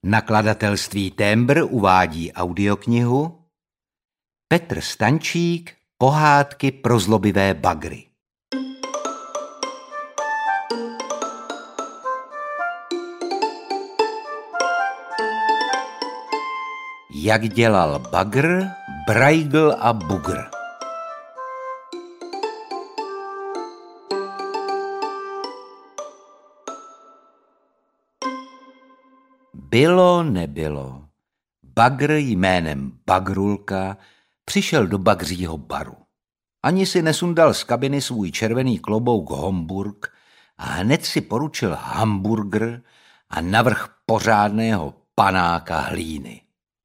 Nakladatelství Tembr uvádí audioknihu Petr Stančík, Pohádky pro zlobivé bagry. Jak dělal bagr, Braigl a Bugr. Bylo nebylo. Bagr jménem Bagrulka přišel do bagřího baru. Ani si nesundal z kabiny svůj červený klobouk Homburg a hned si poručil hamburger a navrch pořádného panáka hlíny.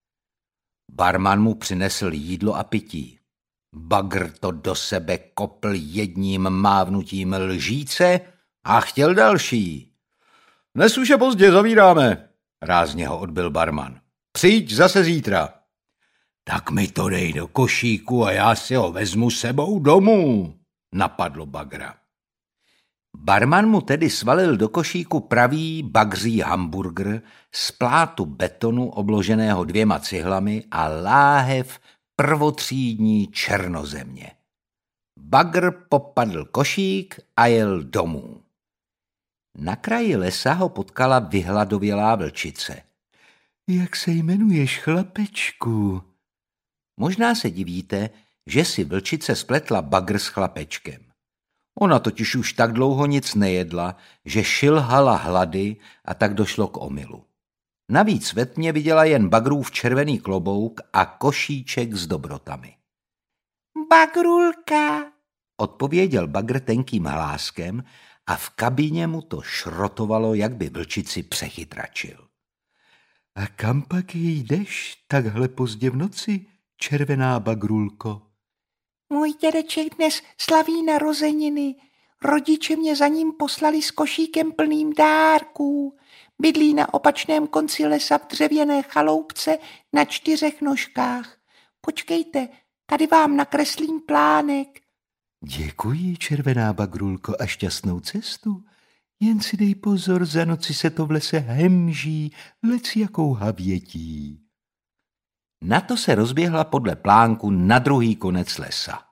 Barman mu přinesl jídlo a pití. Bagr to do sebe kopl jedním mávnutím lžíce a chtěl další. Dnes už je pozdě, zavíráme, rázně ho odbyl barman. Přijď zase zítra. Tak mi to dej do košíku a já si ho vezmu sebou domů, napadlo Bagra. Barman mu tedy svalil do košíku pravý bagří hamburger z plátu betonu obloženého 2 cihlami a láhev prvotřídní černozemě. Bagr popadl košík a jel domů. Na kraji lesa ho potkala vyhladovělá vlčice. Jak se jmenuješ, chlapečku? Možná se divíte, že si vlčice spletla bagr s chlapečkem. Ona totiž už tak dlouho nic nejedla, že šilhala hlady a tak došlo k omylu. Navíc ve tmě viděla jen bagrův červený klobouk a košíček s dobrotami. Bagrulka, odpověděl bagr tenkým hláskem a v kabině mu to šrotovalo, jak by vlčici přechytračil. A kam pak jdeš takhle pozdě v noci, červená bagrulko? Můj dědeček dnes slaví narozeniny. Rodiče mě za ním poslali s košíkem plným dárků. Bydlí na opačném konci lesa v dřevěné chaloupce na 4 nožkách. Počkejte, tady vám nakreslím plánek. Děkuji, červená bagrulko, a šťastnou cestu. Jen si dej pozor, za noci se to v lese hemží, lec jakou havětí. Na to se rozběhla podle plánku na druhý konec lesa.